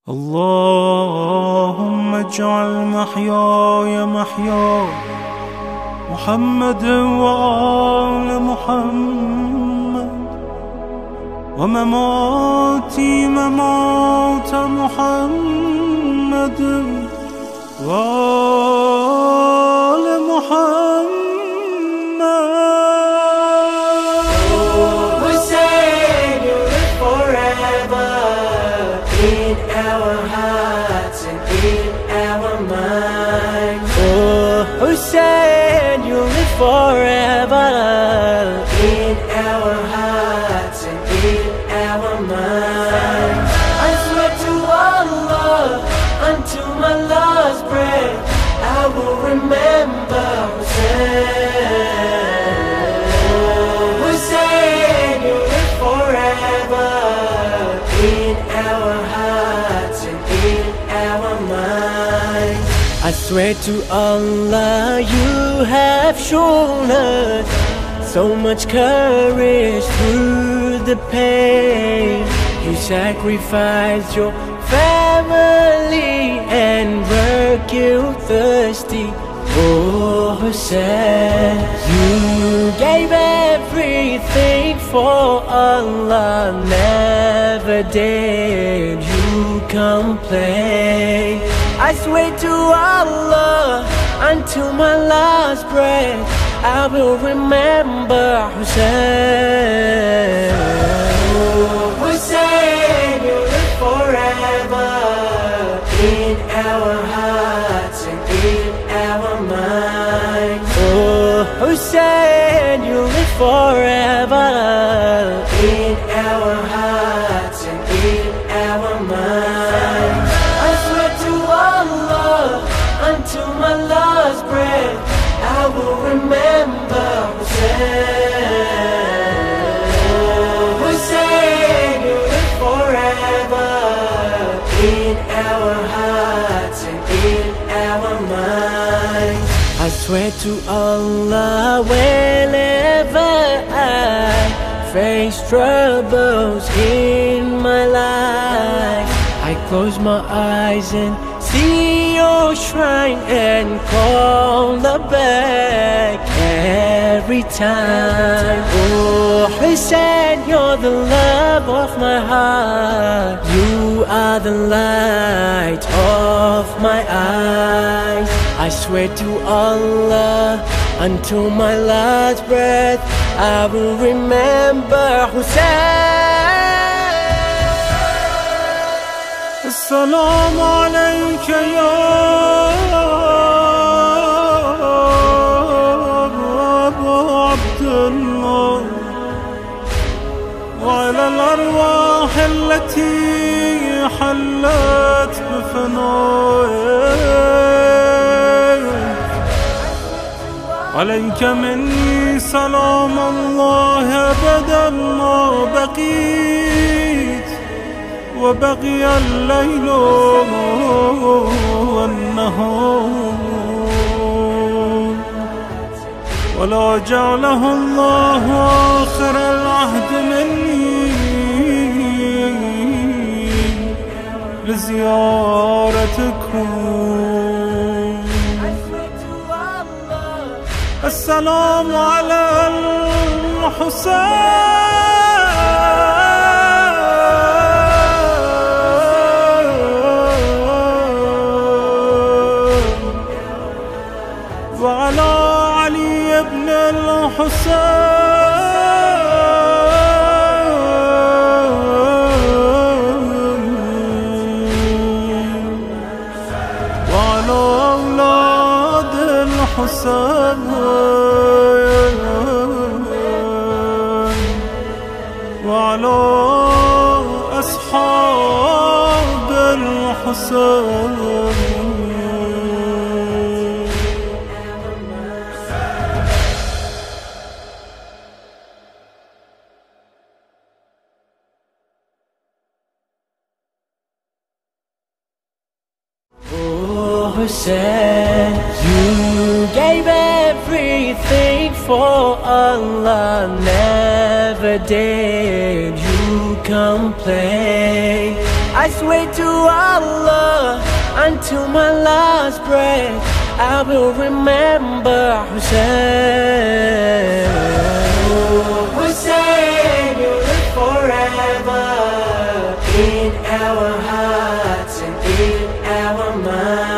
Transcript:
اللهم اجعل محياي محيا محمد وآل محمد، ومماتي ممات محمد وآل محمد. Hussein, you live forever in our hearts and in our minds. Oh, Hussein, you live forever in our hearts and in our minds. I swear to Allah, until my last breath, I will remember Hussein. Hussein, you live forever in our hearts and in our minds. I swear to Allah, you have shown us so much courage through the pain. You sacrificed your family and work you thirsty. Oh Hussein, you gave everything for Allah, never did you complain. I swear to Allah, until my last breath, I will remember Hussein. Oh, Hussein, you live forever in our hearts and in our minds. Oh, Hussein, you live forever in our hearts and in our minds. I swear to Allah, until my last breath, I will remember Hussein. Hussein, you live forever in our hearts and in our minds. I swear to Allah, whenever I face troubles in my life, I close my eyes and see your shrine and call the back every time. Oh Hussein, you're the love of my heart. You are the light of my eyes. I swear to Allah, until my last breath, I will remember Hussein. السلام عليك يا أبا عبد الله، وعلى الأرواح التي حلت بفنائك. عليك مني سلام الله أبدا ما بقيت، وبقي الليل والنهار، ولا جعله الله آخر العهد مني لزيارتكم. السلام على الحسين وعلى علي بن الحسين وعلى أولاد الحسين وعلى أصحاب الحسين. Oh Hussein, you gave everything for Allah, never did you complain. I swear to Allah, until my last breath, I will remember Hussein. Oh, Hussein, you live forever in our hearts and in our minds.